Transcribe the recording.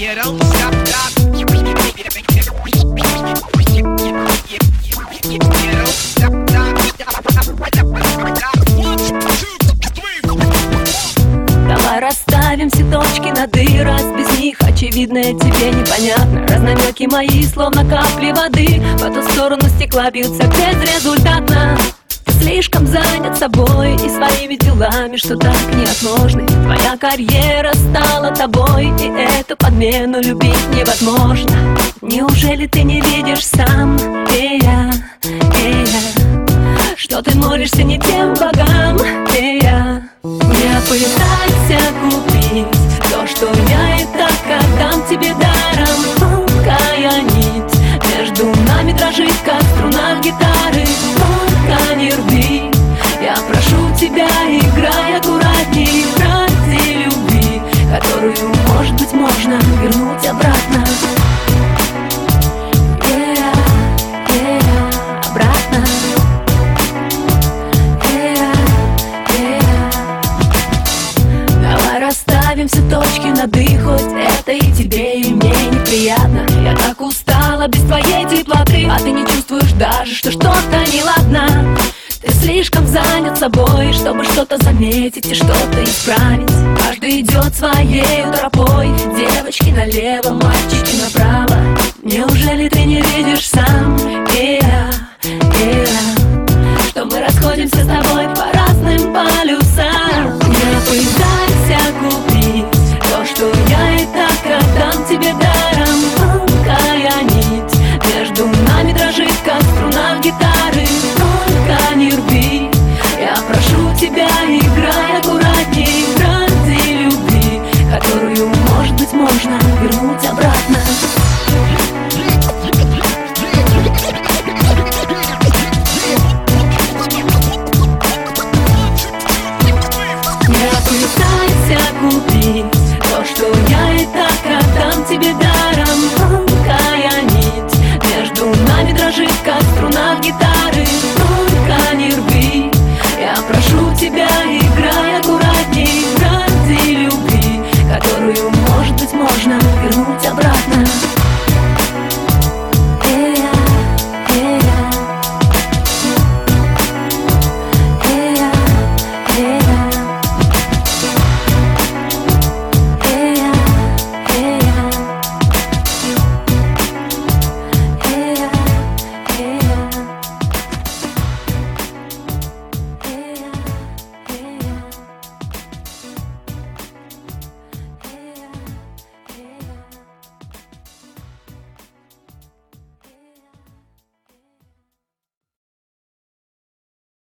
Давай расставим все точки над «и», раз без них очевидное тебе непонятно. Разномёки мои, словно капли воды, по ту сторону стекла бьются безрезультатно. Ты слишком занят собой и своими делами, что так неотложны. Твоя карьера стала тобой, и эту подмену любить невозможно. Неужели ты не видишь сам, что ты молишься не тем богам, Не пытайся купить то, что я и так отдам тебе даром. Тонкая нить между нами дрожит, как струна гитары. Только не рви, я прошу тебя, играй аккуратней. Ради любви, которую, может быть, можно вернуть обратно. Обратно. Давай расставим все точки над «и», хоть это и тебе, и мне неприятно. Я так устала без твоей теплоты, а ты не чувствуешь даже, что что-то неладно. Ты слишком занят собой, чтобы что-то заметить и что-то исправить. Каждый идет своей тропой, девочки налево, мальчики направо. Неужели ты не видишь сам, что мы расходимся с тобой по разным полюсам? Не пытайся купить то, что я и так отдам тебе даром. Тонкая нить между нами дрожит, как струна гитары. Только не рви, я прошу тебя, играй аккуратней. Ради любви, которую, может быть, можно вернуть обратно. Не пытайся купить то, что я и так отдам тебе даром. Тонкая нить между нами дрожит, как струна гитары. Только не рви, я прошу тебя,